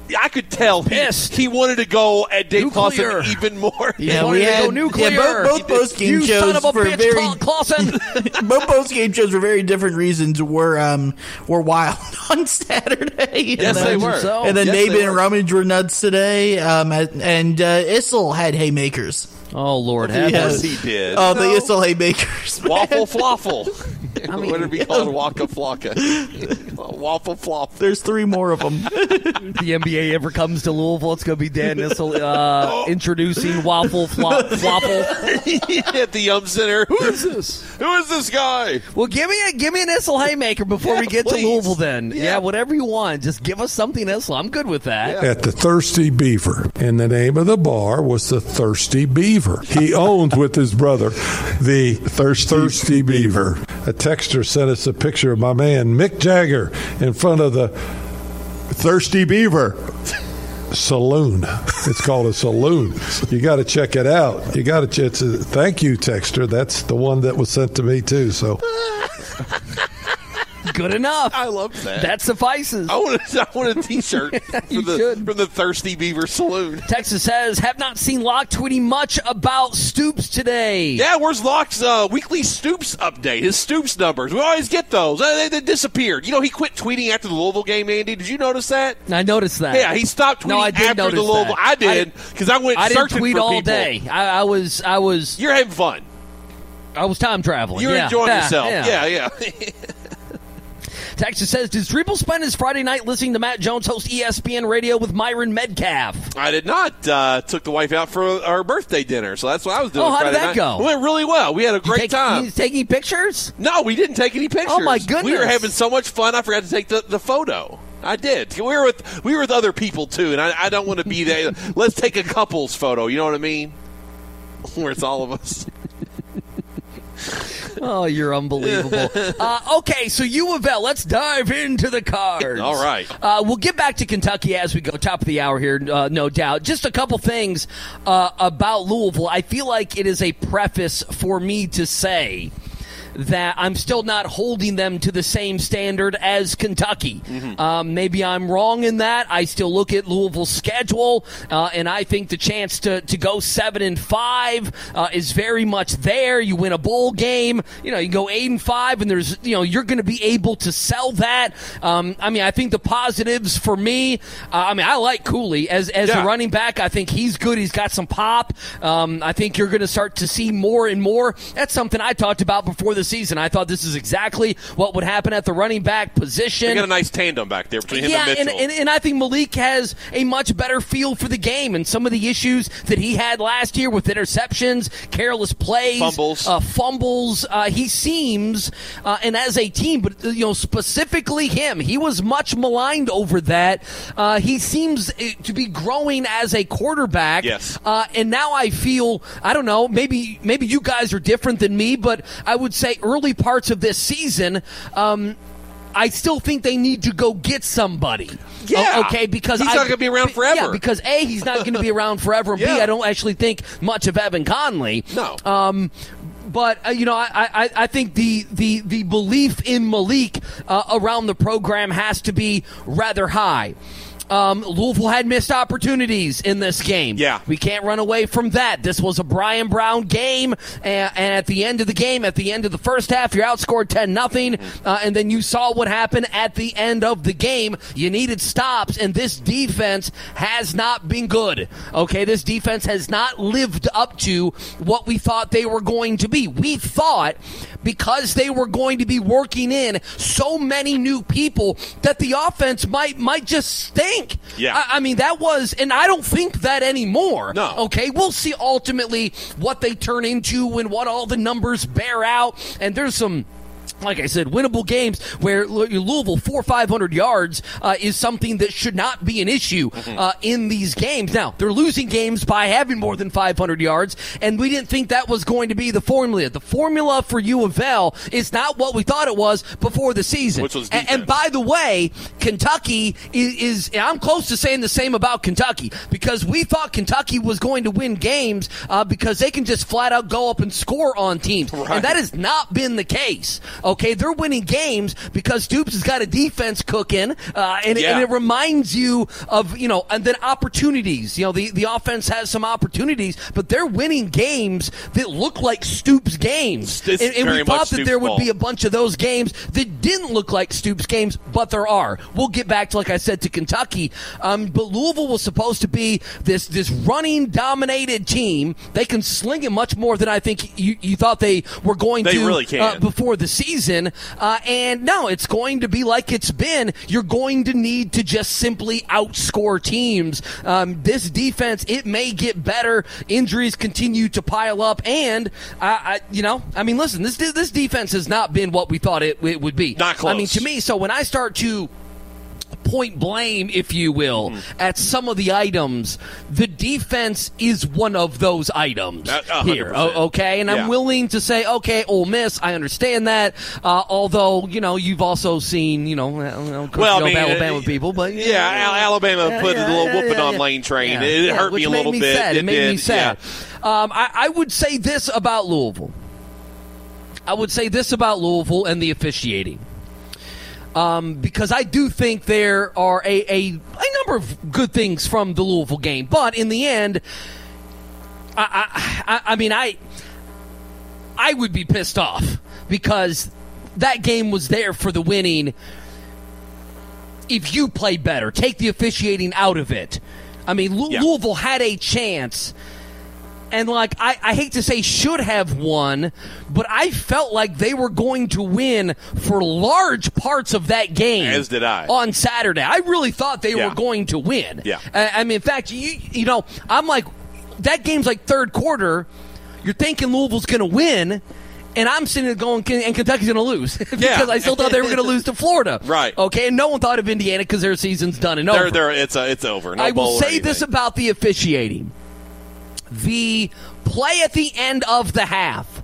I could tell he wanted to go at Dave Nuclear. Clawson even more. Yeah, we had both post game shows son of a for bitch, Clawson. both post game shows for very different reasons. Were wild on Saturday. Yes, they were. And then Nabin and Rummage were nuts today. And Issel had haymakers. Oh, Lord have mercy. He did. Oh, the Issel haymakers. Waffle Flaffle. What would it be called? Waka Flocka. Waffle Flop. There's 3 more of them. The NBA ever comes to Louisville, it's going to be Dan Issel introducing Waffle Flopple. At the Yum Center. Who is this? Who is this guy? Well, give me an Issel haymaker before we get please. to Louisville then. Yeah, whatever you want. Just give us something Issel. I'm good with that. At the Thirsty Beaver. And the name of the bar was the Thirsty Beaver. He owned with his brother the Thirsty Beaver. A texter sent us a picture of my man Mick Jagger in front of the Thirsty Beaver saloon. It's called a saloon. You got to check it out. You got to. Thank you, texter. That's the one that was sent to me too. So. Good enough. I love that. That suffices. I want a T-shirt from the Thirsty Beaver Saloon. Texas says, have not seen Locke tweeting much about Stoops today. Yeah, where's Locke's weekly Stoops update? His Stoops numbers. We always get those. They disappeared. You know, he quit tweeting after the Louisville game, Andy. Did you notice that? I noticed that. Yeah, he stopped tweeting after the Louisville. I did, because I went searching for people. I didn't tweet all day. I was. You're having fun. I was time traveling. You're enjoying yourself. Yeah. Texas says, does Dribble spend his Friday night listening to Matt Jones host ESPN Radio with Myron Metcalf? I did not. Took the wife out for our birthday dinner, so that's what I was doing. Oh, how Friday did that night. go? It went really well. We had a great time. He's taking pictures? No, we didn't take any pictures. Oh, my goodness. We were having so much fun, I forgot to take the photo. I did. We were with other people, too, and I don't want to be there. Let's take a couple's photo, you know what I mean? Where it's all of us. Oh, you're unbelievable. Okay, so U of L, let's dive into the cards. All right. We'll get back to Kentucky as we go, top of the hour here, no doubt. Just a couple things about Louisville. I feel like it is a preface for me to say that I'm still not holding them to the same standard as Kentucky. Mm-hmm. Maybe I'm wrong in that. I still look at Louisville's schedule, and I think the chance to go 7-5 is very much there. You win a bowl game, you go 8-5, and there's, you're going to be able to sell that. I think the positives for me, I like Cooley as a running back. I think he's good. He's got some pop. I think you're going to start to see more and more. That's something I talked about before the season. I thought this is exactly what would happen at the running back position. They got a nice tandem back there between him and Mitchell. And I think Malik has a much better feel for the game, and some of the issues that he had last year with interceptions, careless plays, fumbles. He seems, and as a team, but specifically him, he was much maligned over that. He seems to be growing as a quarterback. Yes. And now I feel, I don't know, maybe you guys are different than me, but I would say early parts of this season, I still think they need to go get somebody. Yeah. Okay, because he's not going to be around forever. Yeah, because A, he's not going to be around forever, and B, I don't actually think much of Evan Conley. No. But I think the belief in Malik around the program has to be rather high. Louisville had missed opportunities in this game. Yeah. We can't run away from that. This was a Brian Brown game, and at the end of the game, at the end of the first half, you're outscored 10-0, and then you saw what happened at the end of the game. You needed stops, and this defense has not been good. Okay, this defense has not lived up to what we thought they were going to be. We thought, because they were going to be working in so many new people, that the offense might just stink. Yeah. I mean, that was, and I don't think that anymore. No. Okay, we'll see ultimately what they turn into and what all the numbers bear out. And there's some, like I said, winnable games where Louisville 400-500 yards is something that should not be an issue in these games. Now, they're losing games by having more than 500 yards, and we didn't think that was going to be the formula. The formula for U of L is not what we thought it was before the season. Which was defense. And by the way, Kentucky is and I'm close to saying the same about Kentucky, because we thought Kentucky was going to win games because they can just flat out go up and score on teams. Right. And that has not been the case. Okay, they're winning games because Stoops has got a defense cooking, and it reminds you of, and then opportunities. The offense has some opportunities, but they're winning games that look like Stoops games. And we thought that there would be a bunch of those games that didn't look like Stoops games, but there are. We'll get back to, like I said, to Kentucky. But Louisville was supposed to be this running dominated team. They can sling it much more than I think you thought they were going to really can. Before the season. And no, it's going to be like it's been. You're going to need to just simply outscore teams. This defense, it may get better. Injuries continue to pile up. And, listen, this defense has not been what we thought it would be. Not close. To me, so when I start to point blame, if you will, at some of the items, the defense is one of those items here, okay? And I'm willing to say, okay, Ole Miss, I understand that, although, you've also seen, Alabama people, but... Alabama put a little whooping on Lane Train. It hurt me a little bit. It made me sad. I would say this about Louisville. And the officiating. Because I do think there are a number of good things from the Louisville game. But in the end, I would be pissed off because that game was there for the winning. If you play better, take the officiating out of it. Louisville had a chance. And, I hate to say should have won, but I felt like they were going to win for large parts of that game. As did I. On Saturday. I really thought they were going to win. Yeah. In fact, I'm like, that game's like third quarter. You're thinking Louisville's going to win, and I'm sitting there going, and Kentucky's going to lose. Because I still thought they were going to lose to Florida. Right. Okay, and no one thought of Indiana because their season's done and over. It's over. No I will bowl say this about the officiating. The play at the end of the half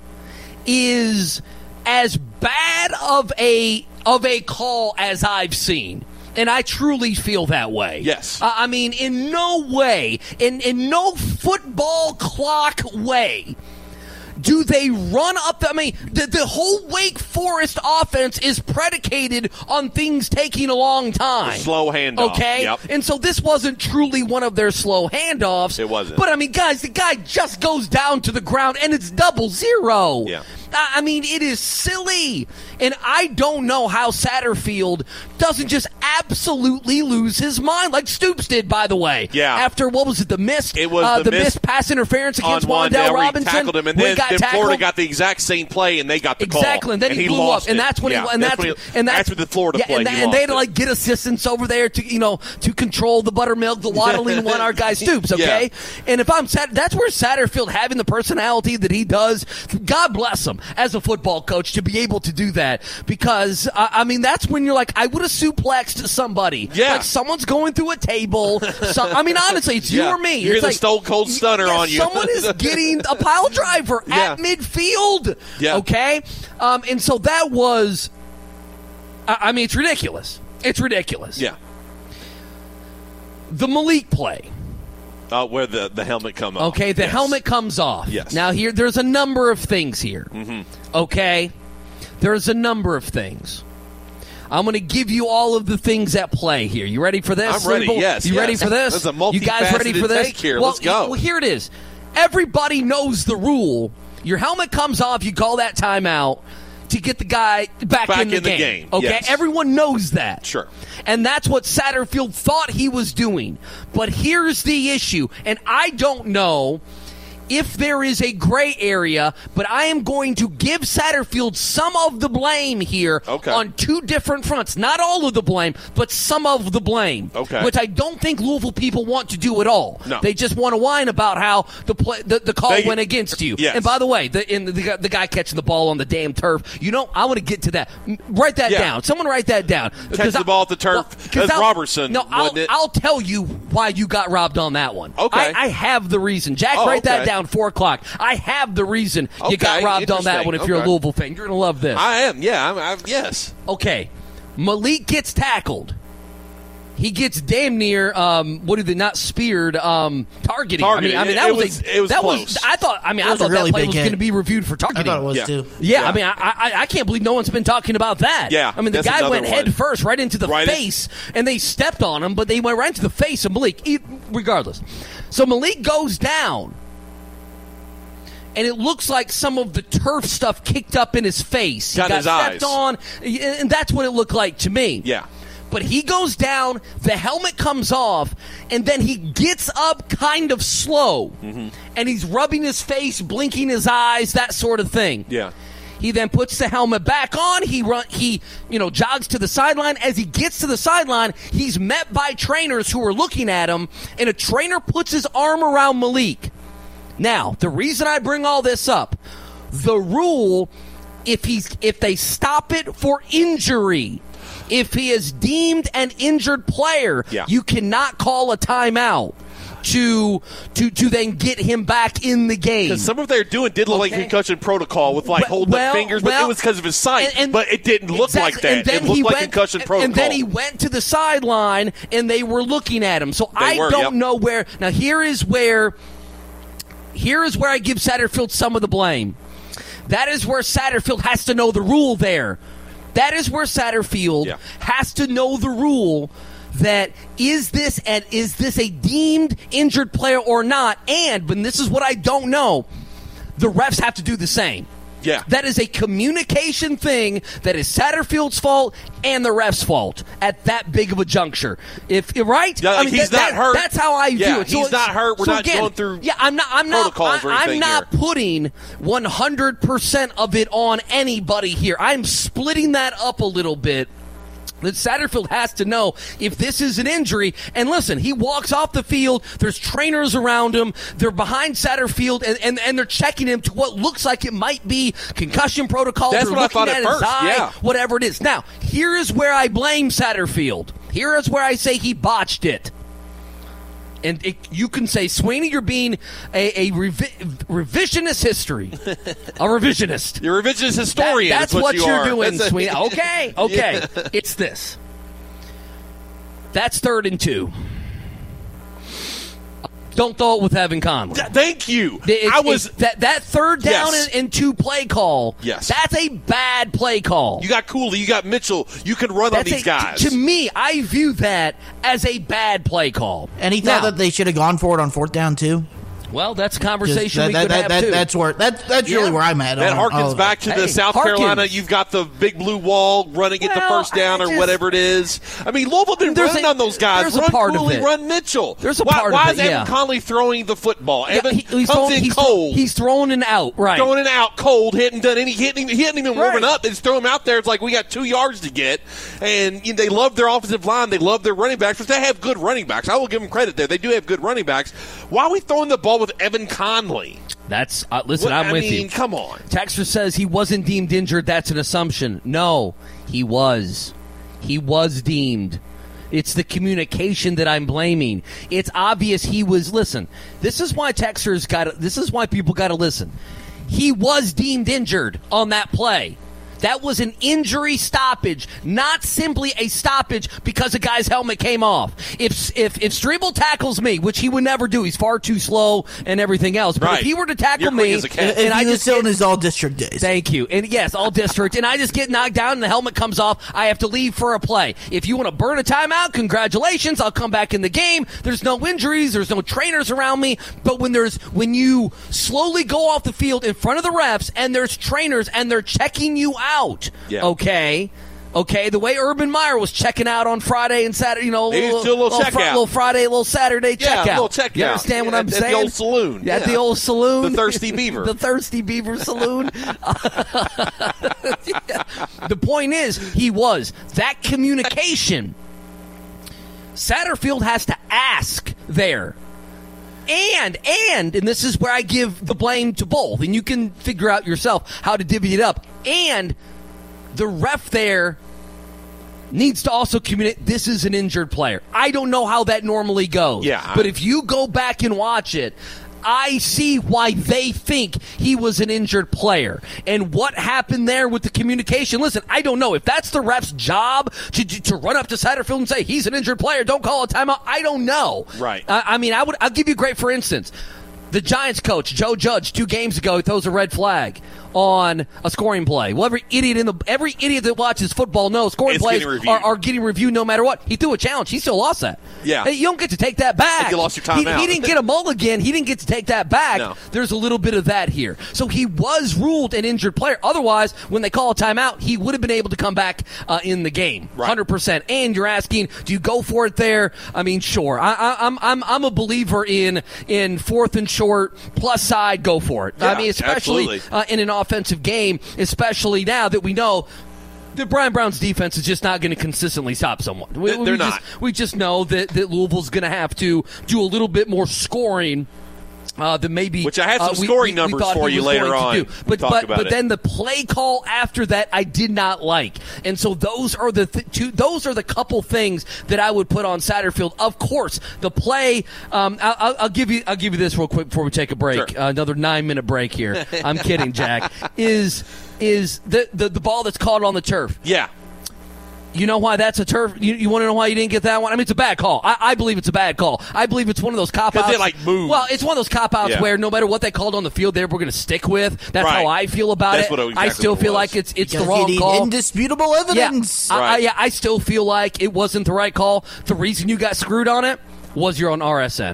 is as bad of a call as I've seen. And I truly feel that way. Yes. In no way, in no football clock way, do they run up the whole Wake Forest offense is predicated on things taking a long time. Slow handoff. Okay? Yep. And so this wasn't truly one of their slow handoffs. It wasn't. But, guys, the guy just goes down to the ground, and it's 0-0. Yeah. It is silly. And I don't know how Satterfield doesn't just absolutely lose his mind, like Stoops did, by the way. Yeah. After, what was it, the missed? It was the missed pass interference against Wandale Robinson. Tackled him, and then Florida got the exact same play, and they got the call. Exactly, and then he blew up, and that's when that's what the Florida play. And they had to get assistants over there to control the buttermilk, the waddling one. Our guy Stoops, okay. Yeah. And if I'm that's where Satterfield, having the personality that he does, God bless him as a football coach to be able to do that, because that's when you're like, I would have suplexed somebody. Yeah, like someone's going through a table. Honestly, it's you or me. You're it's the stone cold stunner on you. Someone is getting a pile driver at midfield. Yeah. Okay. And so that was. It's ridiculous. It's ridiculous. Yeah. The Malik play. Where the helmet come off. Okay, the helmet comes off. Yes. Now there's a number of things here. Mm-hmm. Okay, there's a number of things. I'm going to give you all of the things at play here. You ready for this? I'm ready. Simple? Yes. You ready for this? That's a multifaceted you guys ready for this? take here. Well, Let's go. Well, here it is. Everybody knows the rule. Your helmet comes off. You call that timeout to get the guy back in the game. Okay, yes. Everyone knows that. Sure. And that's what Satterfield thought he was doing. But here's the issue, and I don't know if there is a gray area, but I am going to give Satterfield some of the blame here on two different fronts. Not all of the blame, but some of the blame. Okay. Which I don't think Louisville people want to do at all. No. They just want to whine about how the call went against you. Yes. And by the way, the guy catching the ball on the damn turf, I want to get to that. Write that down. Someone write that down. Catch the ball at the turf. That's Robertson. No, I'll tell you why you got robbed on that one. Okay. I have the reason. Jack, write that down. 4 o'clock. I have the reason you got robbed on that one. If you're a Louisville fan, you're going to love this. I am. Yeah. Yes. Okay. Malik gets tackled. He gets damn near not speared targeting. I mean that was close. I thought that play was going to be reviewed for targeting. I thought it was too. Yeah, I mean I can't believe no one's been talking about that. Yeah, I mean the guy went head first right into the face, and they stepped on him, but they went right into the face of Malik. Regardless, so Malik goes down. And it looks like some of the turf stuff kicked up in his face. Got his stepped eyes on, and that's what it looked like to me. Yeah. But he goes down, the helmet comes off, and then he gets up kind of slow. And he's rubbing his face, blinking his eyes, that sort of thing. Yeah. He then puts the helmet back on. He jogs to the sideline. As he gets to the sideline, he's met by trainers who are looking at him, and a trainer puts his arm around Malik. Now, the reason I bring all this up, the rule, if they stop it for injury, if he is deemed an injured player, you cannot call a timeout to then get him back in the game. Because some of they're doing did look like concussion protocol with holding the fingers, but it was because of his sight. But it didn't look like that. It looked like concussion protocol. And then he went to the sideline, and they were looking at him. So I don't know where. Now here is where I give Satterfield some of the blame. That is where Satterfield has to know the rule there. That is where Satterfield has to know the rule that is this a deemed injured player or not? And this is what I don't know, the refs have to do the same. Yeah. That is a communication thing that is Satterfield's fault and the ref's fault at that big of a juncture. If right? Yeah, he's not hurt. That's how I view it. So he's not hurt. We're not going through I'm not putting 100% of it on anybody here. I'm splitting that up a little bit. That Satterfield has to know if this is an injury. And listen, he walks off the field. There's trainers around him. They're behind Satterfield, and they're checking him to what looks like it might be concussion protocol. That's they're what I thought at first. Eye, whatever it is. Now, here is where I blame Satterfield. Here is where I say he botched it. And you can say, Sweeney, you're being a revisionist history. A revisionist. You're a revisionist historian. That's what you're doing, Sweeney. Okay. Yeah. It's this. That's 3rd and 2. Don't throw it with Evan Conley. Thank you. That third down and 2 play call. Yes. That's a bad play call. You got Cooley, you got Mitchell. You can run on these guys. To me, I view that as a bad play call. And he thought that they should have gone for it on 4th down too. Well, that's a conversation we could have too. That's really where I'm at. That harkens back to the South Carolina. You've got the big blue wall running at the first down or whatever it is. I mean, Louisville been running on those guys. Run Cooley, run Mitchell. There's a part of it. Why is Evan Conley throwing the football? Evan comes in cold. He's throwing it out, right? Throwing it out cold. He hadn't even warming up. They just throw him out there. It's like we got 2 yards to get. And they love their offensive line. They love their running backs, but they have good running backs. I will give them credit there. They do have good running backs. Why are we throwing the ball with Evan Conley? That's listen. I'm with you. Come on. Texter says he wasn't deemed injured. That's an assumption. No, he was. He was deemed. It's the communication that I'm blaming. It's obvious he was. Listen, this is why Texters got. This is why people got to listen. He was deemed injured on that play. That was an injury stoppage, not simply a stoppage because a guy's helmet came off. If Strebel tackles me, which he would never do, he's far too slow and everything else. But if he were to tackle me, and I just still in his all district days. Thank you. And yes, all district. And I just get knocked down and the helmet comes off, I have to leave for a play. If you want to burn a timeout, congratulations. I'll come back in the game. There's no injuries. There's no trainers around me. But when you slowly go off the field in front of the refs and there's trainers and they're checking you out. Okay, the way Urban Meyer was checking out on Friday and Saturday, little Friday, little Saturday checkout. Yeah, little checkout. You understand what I'm saying? At the old saloon. At the old saloon. The Thirsty Beaver. The Thirsty Beaver Saloon. The point is, that communication. Satterfield has to ask there. And this is where I give the blame to both, and you can figure out yourself how to divvy it up. And the ref there needs to also communicate, this is an injured player. I don't know how that normally goes. Yeah. But if you go back and watch it, I see why they think he was an injured player. And what happened there with the communication? Listen, I don't know. If that's the ref's job to run up to Satterfield and say, he's an injured player, don't call a timeout, I don't know. Right. I'll give you a great for instance. The Giants coach, Joe Judge, 2 games ago, throws a red flag on a scoring play. Well, every idiot that watches football knows scoring plays are getting reviewed no matter what. He threw a challenge. He still lost that. Yeah. You don't get to take that back. Like you lost your timeout. He didn't get a mulligan. He didn't get to take that back. No. There's a little bit of that here. So he was ruled an injured player. Otherwise, when they call a timeout, he would have been able to come back in the game. Right. 100%. And you're asking, do you go for it there? I mean, sure. I'm a believer in 4th and short, plus side, go for it. Yeah, I mean, especially in an offensive game, especially now that we know that Brian Brown's defense is just not going to consistently stop someone. They're not. We just know that Louisville's going to have to do a little bit more scoring than maybe. Which I have some scoring numbers for you later on. But then the play call after that I did not like, and so those are the couple things that I would put on Satterfield. Of course, the play. I'll give you this real quick before we take a break. Sure. Another 9-minute break here. I'm kidding, Jack. Is the ball that's caught on the turf? Yeah. You know why that's a turf? You want to know why you didn't get that one? I mean, it's a bad call. I believe it's a bad call. I believe it's one of those cop-outs. Because they, move. Well, it's one of those cop-outs where no matter what they called on the field, we're going to stick with. That's how I feel about it. I still feel like it's the wrong call. Indisputable evidence. Yeah. I still feel like it wasn't the right call. The reason you got screwed on it was you're on RSN.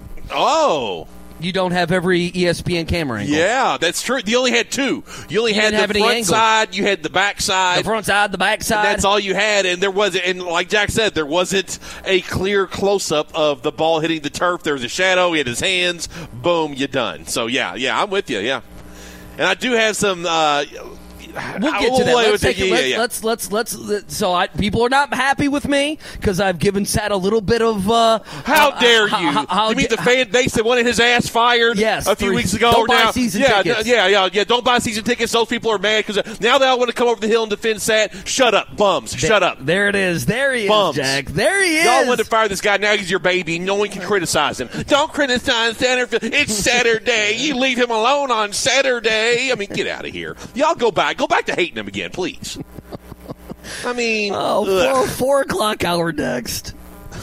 Oh. You don't have every ESPN camera angle. Yeah, that's true. You only had 2. You only had the front side, you had the back side. The front side, the back side. And that's all you had, and like Jack said, there wasn't a clear close-up of the ball hitting the turf. There was a shadow, he had his hands, boom, you're done. So, yeah, I'm with you, yeah. And I do have some we'll get to that. So people are not happy with me because I've given Sat a little bit of. How dare you? You mean the fan base that wanted his ass fired? Yes, a few weeks ago. Don't buy season tickets. Yeah. Don't buy season tickets. Those people are mad because now they all want to come over the hill and defend Sat. Shut up, bums. Shut up. There it is. There he bums. is, Jack. There he is. Y'all want to fire this guy. Now he's your baby. No one can criticize him. Don't criticize Satterfield. It's Saturday. You leave him alone on Saturday. I mean, get out of here. Y'all go back. Go back to hating him again, please. I mean, 4 o'clock hour next.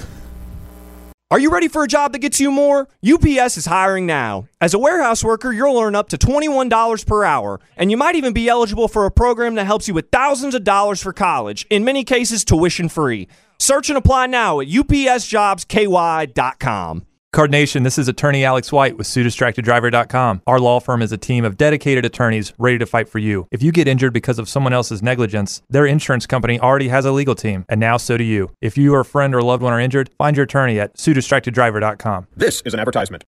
Are you ready for a job that gets you more? UPS is hiring now. As a warehouse worker, you'll earn up to $21 per hour, and you might even be eligible for a program that helps you with thousands of dollars for college, in many cases tuition free. Search and apply now at upsjobsky.com. Card Nation, this is attorney Alex White with SueDistractedDriver.com. Our law firm is a team of dedicated attorneys ready to fight for you. If you get injured because of someone else's negligence, their insurance company already has a legal team, and now so do you. If you or a friend or loved one are injured, find your attorney at SueDistractedDriver.com. This is an advertisement.